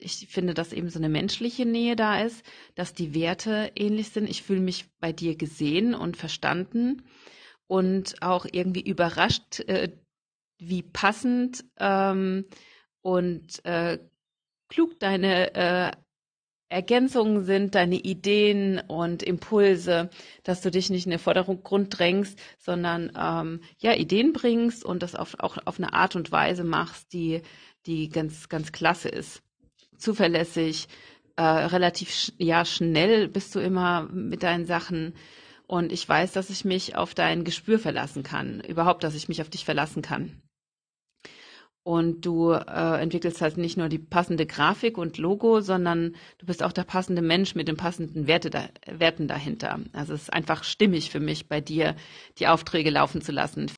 ich finde, dass eben so eine menschliche Nähe da ist, dass die Werte ähnlich sind. Ich fühle mich bei dir gesehen und verstanden und auch irgendwie überrascht, wie passend und klug deine Ergänzungen sind, deine Ideen und Impulse, dass du dich nicht in den Vordergrund drängst, sondern ja, Ideen bringst und das auch auf eine Art und Weise machst, die ganz, ganz klasse ist. Zuverlässig, relativ ja, schnell bist du immer mit deinen Sachen. Und ich weiß, dass ich mich auf dein Gespür verlassen kann. Überhaupt, dass ich mich auf dich verlassen kann. Und du entwickelst halt nicht nur die passende Grafik und Logo, sondern du bist auch der passende Mensch mit den passenden Werten dahinter. Also es ist einfach stimmig für mich, bei dir die Aufträge laufen zu lassen.